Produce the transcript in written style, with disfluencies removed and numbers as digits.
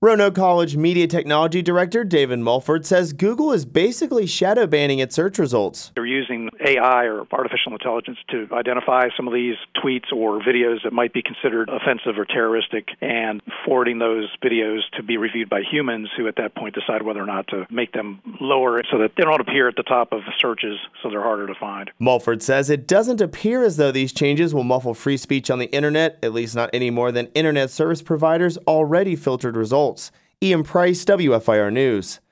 Roanoke College Media Technology Director David Mulford says Google is basically shadow banning its search results. They're using AI or artificial intelligence to identify some of these tweets or videos that might be considered offensive or terroristic and forwarding those videos to be reviewed by humans who at that point decide whether or not to make them lower so that they don't appear at the top of searches so they're harder to find. Mulford says it doesn't appear as though these changes will muffle free speech on the internet, at least not any more than internet service providers already filtered results. Ian Price, WFIR News.